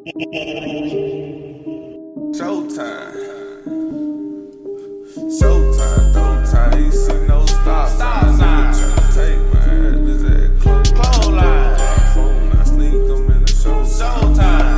Showtime. Showtime, no time. You see no stop sign. Nigga tryna take my head. This ass close line. Phone, I sneak them in the showtime.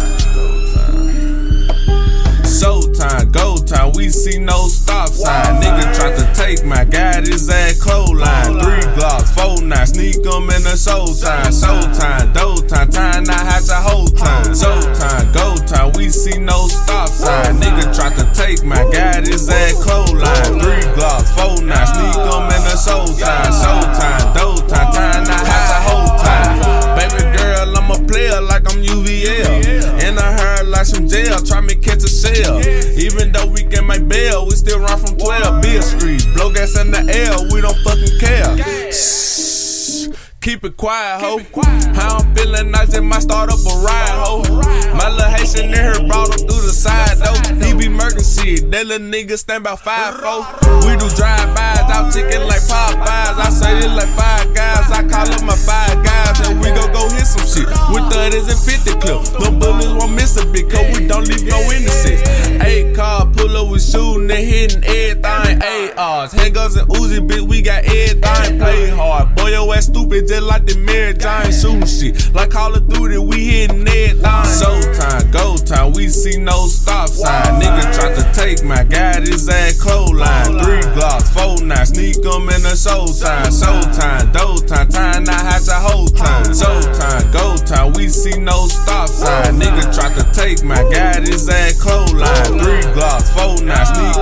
Showtime, go time. We see no stop sign. Nigga tried to take my guy. This ass clothesline. 3 Glocks, 4 9. Sneak them in the showtime. Showtime, do time. Time not have to hold time. Showtime, go time. We see no stop sign. Nigga tried to take my guy. This ass clothesline. 3 Glocks, 4 9. Sneak them in the showtime. Showtime, do time. Time not have to hold time. Baby girl, I'm a player like I'm UVL. And I heard like some jail. Try me catch a shell. Even though we get my bail, we still run from 12 Bill Street. Blow gas in the air, we don't fucking care. Shh, keep it quiet, ho. How I'm feeling nice, it might start up a ride, ho. My little Haitian in here brought him through the side, though. He be murking shit, that little nigga stand about 5'4". We do drive-bys, out chicken like Popeyes. I say it like 5 guys, I call up my 5 guys, and we go hit some shit. With 30s and 50 clips, no bullets won't miss a bit, cause we don't leave no innocence. 8 car pull up, we shooting and hitting everything. ARs, handguns and Uzi, bitch, we got everything. Play hard, boy, your ass stupid, just like the Mary Jane. Shooting shit, like Call of Duty, we hitting everything. Showtime, go time, we see no stop sign. Nigga tried to take my guy, this ass clothesline. 3 Glocks, 4 9, sneak them in the showtime. Showtime, do time, time not have to hold time. Showtime, go time, we see no stop sign. Nigga tried to take my guy, this ass clothesline. 3 Glocks, 4 9, sneak